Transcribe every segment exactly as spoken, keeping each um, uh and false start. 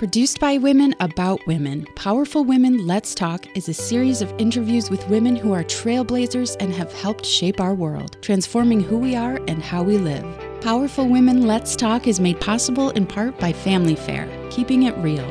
Produced by women about women, Powerful Women Let's Talk is a series of interviews with women who are trailblazers and have helped shape our world, transforming who we are and how we live. Powerful Women Let's Talk is made possible in part by Family Fair, keeping it real.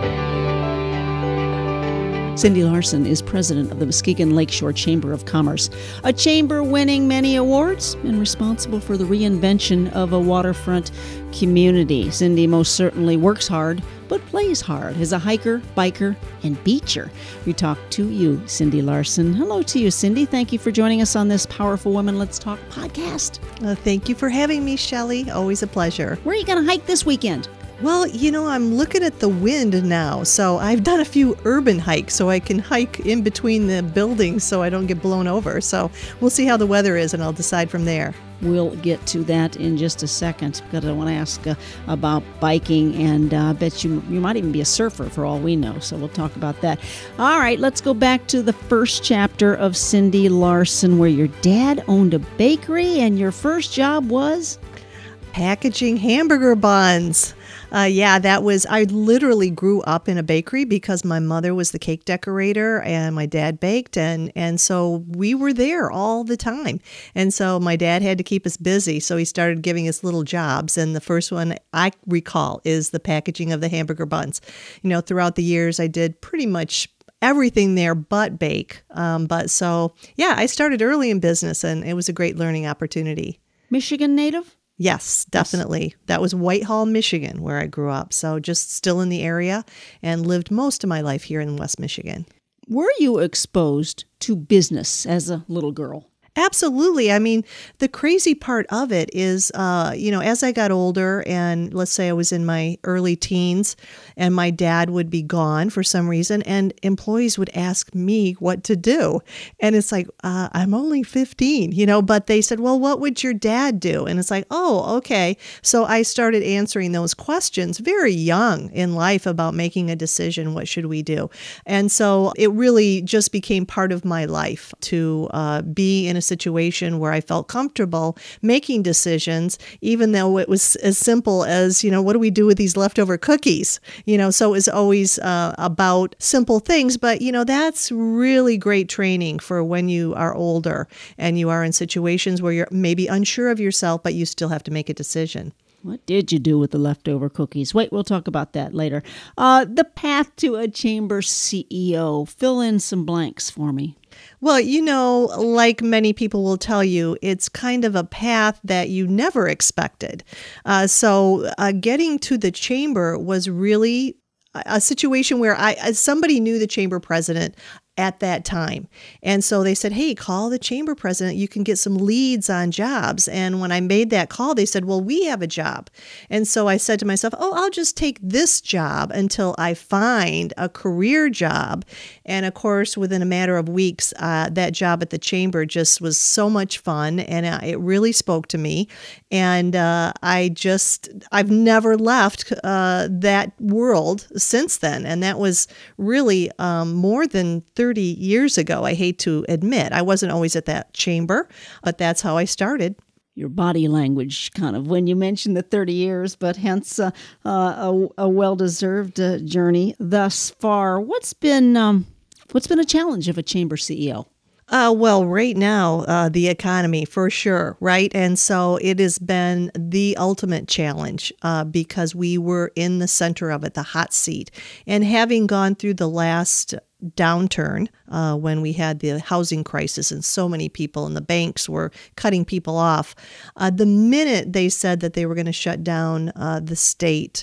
Cindy Larson is president of the Muskegon Lakeshore Chamber of Commerce, a chamber winning many awards and responsible for the reinvention of a waterfront community. Cindy most certainly works hard, but plays hard as a hiker, biker, and beacher. We talk to you, Cindy Larson. Hello to you, Cindy. Thank you for joining us on this Powerful Women Let's Talk podcast. Uh, thank you for having me, Shelley. Always a pleasure. Where are you going to hike this weekend? Well, you know, I'm looking at the wind now, so I've done a few urban hikes so I can hike in between the buildings so I don't get blown over. So we'll see how the weather is, and I'll decide from there. We'll get to that in just a second, because I want to ask uh, about biking, and uh, I bet you you might even be a surfer for all we know, so we'll talk about that. All right, let's go back to the first chapter of Cindy Larson, where your dad owned a bakery and your first job was? Packaging hamburger buns. Uh, yeah, that was, I literally grew up in a bakery because my mother was the cake decorator and my dad baked. And, and so we were there all the time. And so my dad had to keep us busy. So he started giving us little jobs. And the first one I recall is the packaging of the hamburger buns. You know, throughout the years, I did pretty much everything there but bake. Um, but so, yeah, I started early in business and it was a great learning opportunity. Michigan native? Yes, definitely. That was Whitehall, Michigan, where I grew up. So just still in the area and lived most of my life here in West Michigan. Were you exposed to business as a little girl? Absolutely. I mean, the crazy part of it is, uh, you know, as I got older and let's say I was in my early teens and my dad would be gone for some reason and employees would ask me what to do. And it's like, uh, I'm only fifteen, you know, but they said, well, what would your dad do? And it's like, oh, okay. So I started answering those questions very young in life about making a decision. What should we do? And so it really just became part of my life to uh, be in a situation where I felt comfortable making decisions, even though it was as simple as, you know, what do we do with these leftover cookies? You know, so it was always uh, about simple things. But, you know, that's really great training for when you are older and you are in situations where you're maybe unsure of yourself, but you still have to make a decision. What did you do with the leftover cookies? Wait, we'll talk about that later. Uh, the path to a chamber C E O. Fill in some blanks for me. Well, you know, like many people will tell you, it's kind of a path that you never expected. Uh, so uh, getting to the chamber was really a situation where I somebody knew the chamber president at that time. And so they said, hey, call the chamber president. You can get some leads on jobs. And when I made that call, they said, well, we have a job. And so I said to myself, oh, I'll just take this job until I find a career job. And of course, within a matter of weeks, uh, that job at the chamber just was so much fun. And uh, it really spoke to me. And uh, I just, I've never left uh, that world since then. And that was really um, more than thirty years ago. I hate to admit, I wasn't always at that chamber, but that's how I started. Your body language kind of when you mentioned the thirty years, but hence uh, uh, a, a well-deserved uh, journey thus far. What's been um, what's been a challenge of a chamber C E O? Uh, well, right now, uh, the economy for sure, right? And so it has been the ultimate challenge uh, because we were in the center of it, the hot seat. And having gone through the last downturn uh, when we had the housing crisis and so many people and the banks were cutting people off, uh, the minute they said that they were going to shut down uh, the state,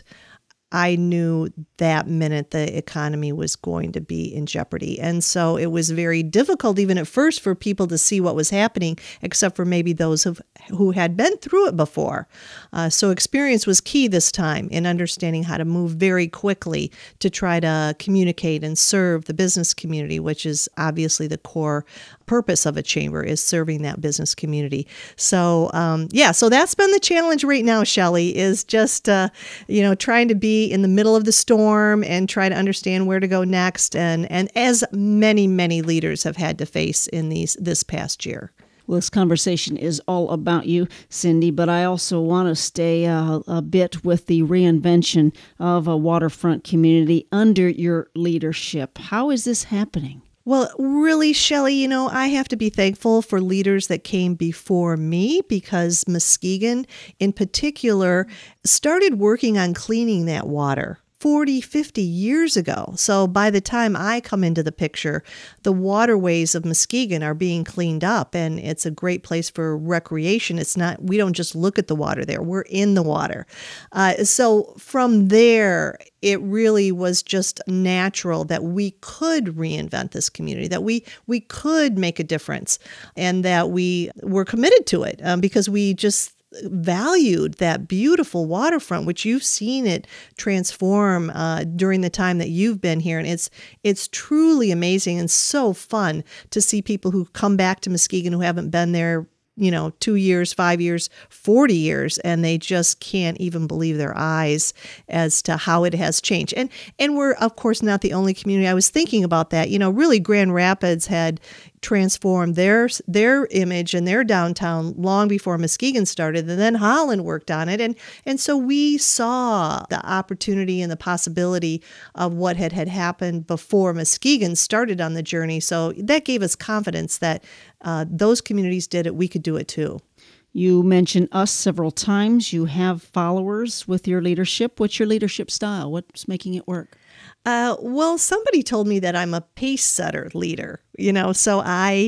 I knew that minute the economy was going to be in jeopardy. And so it was very difficult even at first for people to see what was happening, except for maybe those who who had been through it before. Uh, so experience was key this time in understanding how to move very quickly to try to communicate and serve the business community, which is obviously the core purpose of a chamber, is serving that business community. So um, yeah, so that's been the challenge right now, Shelley, is just, uh, you know, trying to be in the middle of the storm and try to understand where to go next. And, and as many, many leaders have had to face in these this past year. Well, this conversation is all about you, Cindy, but I also want to stay uh, a bit with the reinvention of a waterfront community under your leadership. How is this happening? Well, really, Shelley, you know, I have to be thankful for leaders that came before me, because Muskegon in particular started working on cleaning that water forty, fifty years ago. So by the time I come into the picture, the waterways of Muskegon are being cleaned up, and it's a great place for recreation. It's not, we don't just look at the water there, we're in the water. Uh, so from there, it really was just natural that we could reinvent this community, that we we could make a difference, and that we were committed to it um, because we just valued that beautiful waterfront, which you've seen it transform uh, during the time that you've been here. And it's it's truly amazing and so fun to see people who come back to Muskegon who haven't been there, you know, two years, five years, forty years, and they just can't even believe their eyes as to how it has changed. And and we're, of course, not the only community. I was thinking about that. You know, really, Grand Rapids had transformed their their image and their downtown long before Muskegon started, and then Holland worked on it. And and so we saw the opportunity and the possibility of what had, had happened before Muskegon started on the journey. So that gave us confidence that uh, those communities did it, we could do it too. You mentioned us several times. You have followers with your leadership. What's your leadership style? What's making it work? Uh, well, somebody told me that I'm a pace setter leader, you know, so I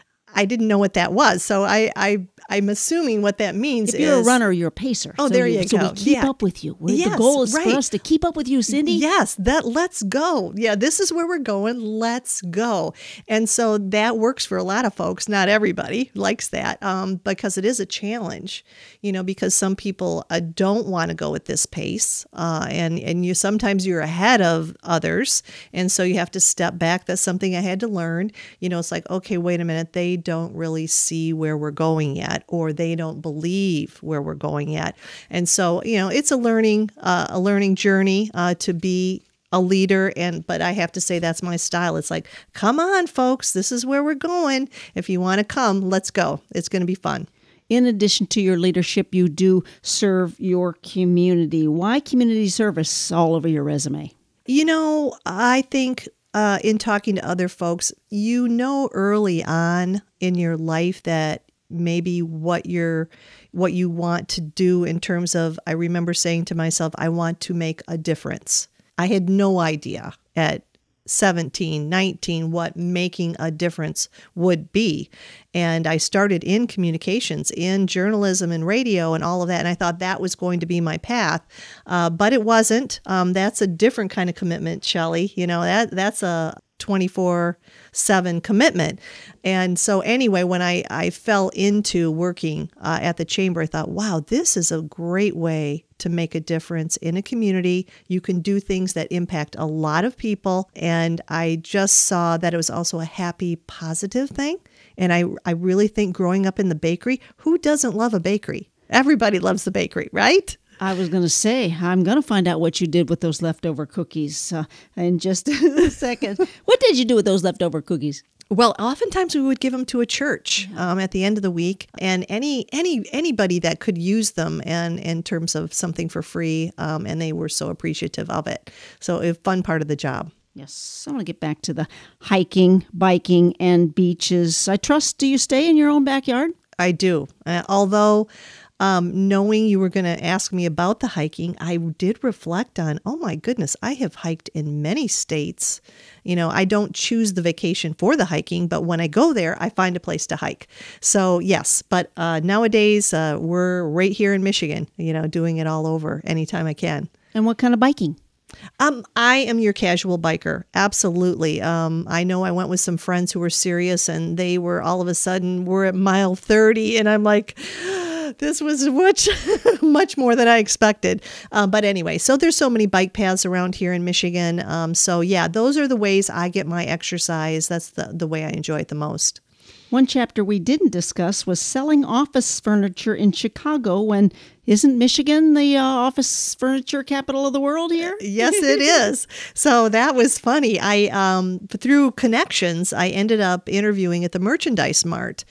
I didn't know what that was. So I, I, I'm assuming what that means if you're is... a runner, you're a pacer. Oh, so there you, you so go. So we keep yeah. up with you. We're, yes, the goal is right. for us to keep up with you, Cindy. Yes, that let's go. Yeah, this is where we're going. Let's go. And so that works for a lot of folks. Not everybody likes that um, because it is a challenge, you know, because some people uh, don't want to go at this pace. Uh, and, and you sometimes you're ahead of others. And so you have to step back. That's something I had to learn. You know, it's like, okay, wait a minute. They don't really see where we're going yet, or they don't believe where we're going yet. And so, you know, it's a learning, uh, a learning journey uh, to be a leader. And, but I have to say that's my style. It's like, come on, folks, this is where we're going. If you want to come, let's go. It's going to be fun. In addition to your leadership, you do serve your community. Why community service all over your resume? You know, I think uh, in talking to other folks, you know, early on in your life that maybe what you're, what you want to do in terms of, I remember saying to myself, I want to make a difference. I had no idea at seventeen, nineteen, what making a difference would be. And I started in communications, in journalism and radio and all of that. And I thought that was going to be my path. Uh, but it wasn't. Um, that's a different kind of commitment, Shelley. You know, that that's a twenty-four seven commitment. And so anyway, when I, I fell into working uh, at the chamber, I thought, wow, this is a great way to make a difference in a community. You can do things that impact a lot of people. And I just saw that it was also a happy, positive thing. And I, I really think growing up in the bakery, who doesn't love a bakery? Everybody loves the bakery, right? I was going to say, I'm going to find out what you did with those leftover cookies uh, in just a second. What did you do with those leftover cookies? Well, oftentimes we would give them to a church um, at the end of the week, and any any anybody that could use them, and in terms of something for free, um, and they were so appreciative of it. So a fun part of the job. Yes, I want to get back to the hiking, biking, and beaches. I trust, do you stay in your own backyard? I do, uh, although... Um, knowing you were going to ask me about the hiking, I did reflect on, oh my goodness, I have hiked in many states. You know, I don't choose the vacation for the hiking, but when I go there, I find a place to hike. So yes, but uh, nowadays uh, we're right here in Michigan, you know, doing it all over anytime I can. And what kind of biking? Um, I am your casual biker. Absolutely. Um, I know I went with some friends who were serious, and they were all of a sudden, we're at mile thirty, and I'm like, this was much, much more than I expected. Um, but anyway, so there's so many bike paths around here in Michigan. Um, so yeah, those are the ways I get my exercise. That's the, the way I enjoy it the most. One chapter we didn't discuss was selling office furniture in Chicago, when isn't Michigan the uh, office furniture capital of the world here? Yes, it is. So that was funny. I um, through connections, I ended up interviewing at the Merchandise Mart.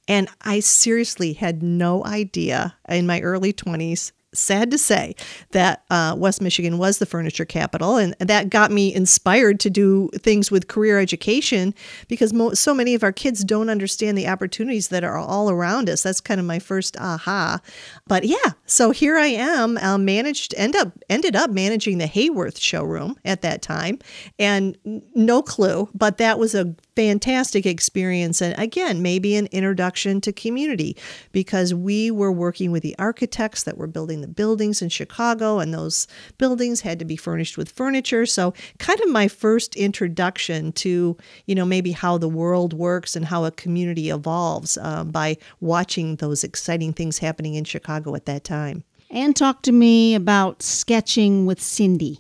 And I seriously had no idea in my early twenties, sad to say, that uh, West Michigan was the furniture capital. And that got me inspired to do things with career education, because mo- so many of our kids don't understand the opportunities that are all around us. That's kind of my first aha. But yeah, so here I am, uh, managed, end up, ended up managing the Hayworth showroom at that time. And no clue, but that was a fantastic experience. And again, maybe an introduction to community, because we were working with the architects that were building the buildings in Chicago, and those buildings had to be furnished with furniture. So kind of my first introduction to, you know, maybe how the world works and how a community evolves uh, by watching those exciting things happening in Chicago at that time. And talk to me about sketching with Cindy.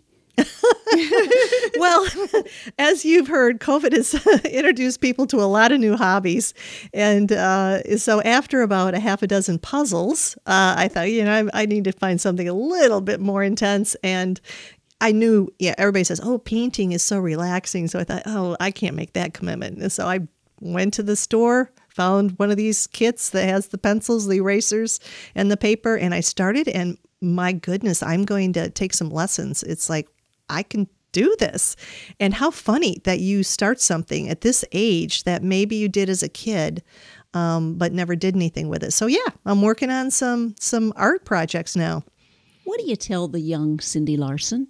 Well, as you've heard, COVID has introduced people to a lot of new hobbies. And uh, so after about a half a dozen puzzles, uh, I thought, you know, I, I need to find something a little bit more intense. And I knew, yeah, everybody says, oh, painting is so relaxing. So I thought, oh, I can't make that commitment. And so I went to the store, found one of these kits that has the pencils, the erasers, and the paper. And I started, and my goodness, I'm going to take some lessons. It's like, I can do this. And how funny that you start something at this age that maybe you did as a kid, um, but never did anything with it. So yeah, I'm working on some some art projects now. What do you tell the young Cindy Larson?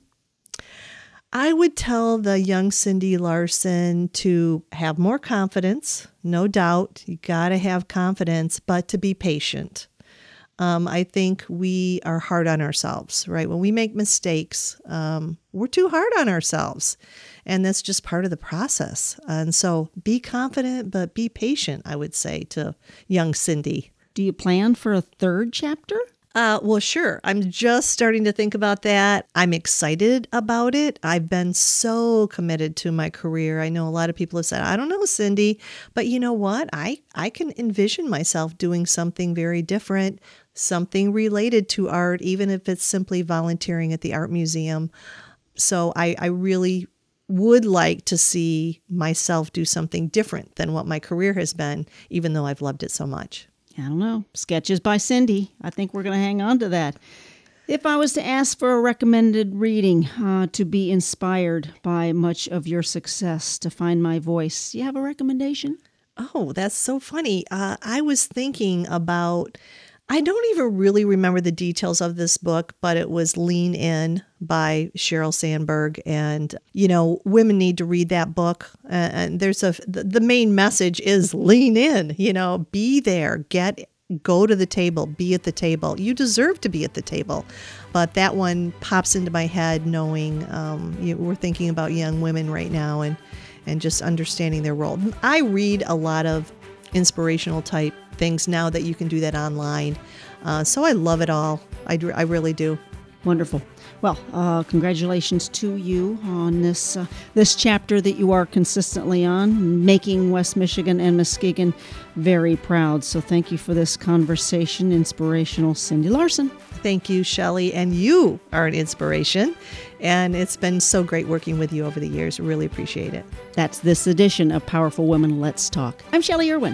I would tell the young Cindy Larson to have more confidence, no doubt. You got to have confidence, but to be patient. Um, I think we are hard on ourselves, right? When we make mistakes, um, we're too hard on ourselves. And that's just part of the process. And so be confident, but be patient, I would say to young Cindy. Do you plan for a third chapter? Uh, well, sure. I'm just starting to think about that. I'm excited about it. I've been so committed to my career. I know a lot of people have said, I don't know, Cindy, but you know what? I, I can envision myself doing something very different, something related to art, even if it's simply volunteering at the art museum. So I, I really would like to see myself do something different than what my career has been, even though I've loved it so much. I don't know. Sketches by Cindy. I think we're going to hang on to that. If I was to ask for a recommended reading uh, to be inspired by much of your success, to find my voice, do you have a recommendation? Oh, that's so funny. Uh, I was thinking about, I don't even really remember the details of this book, but it was Lean In by Sheryl Sandberg. And, you know, women need to read that book. Uh, and there's a, the, the main message is lean in, you know, be there, get, go to the table, be at the table. You deserve to be at the table. But that one pops into my head knowing um, you, we're thinking about young women right now and, and just understanding their role. I read a lot of inspirational type things now that you can do that online. Uh, so I love it all. I, I really do. Wonderful. Well, uh, congratulations to you on this uh, this chapter that you are consistently on, making West Michigan and Muskegon very proud. So thank you for this conversation, inspirational Cindy Larson. Thank you, Shelley. And you are an inspiration. And it's been so great working with you over the years. Really appreciate it. That's this edition of Powerful Women Let's Talk. I'm Shelley Irwin.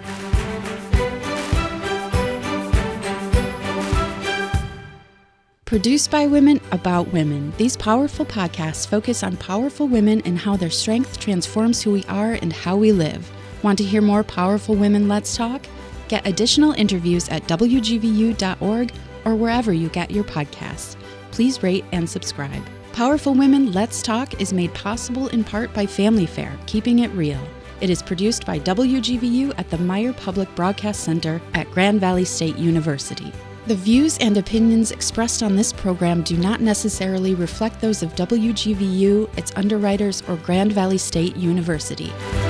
Produced by women, about women, these powerful podcasts focus on powerful women and how their strength transforms who we are and how we live. Want to hear more Powerful Women Let's Talk? Get additional interviews at W G V U dot org or wherever you get your podcasts. Please rate and subscribe. Powerful Women Let's Talk is made possible in part by Family Fare, keeping it real. It is produced by W G V U at the Meyer Public Broadcast Center at Grand Valley State University. The views and opinions expressed on this program do not necessarily reflect those of W G V U, its underwriters, or Grand Valley State University.